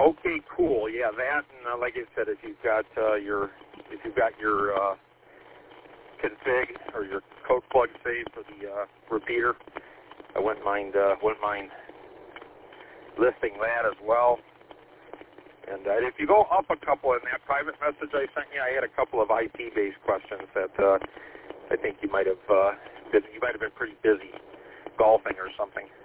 Okay, cool. Yeah, that, and like I said, if you've got your config or your code plug saved for the repeater, I wouldn't mind listing that as well. And if you go up a couple in that private message I sent you, I had a couple of IP-based questions that I think you might have been pretty busy golfing or something.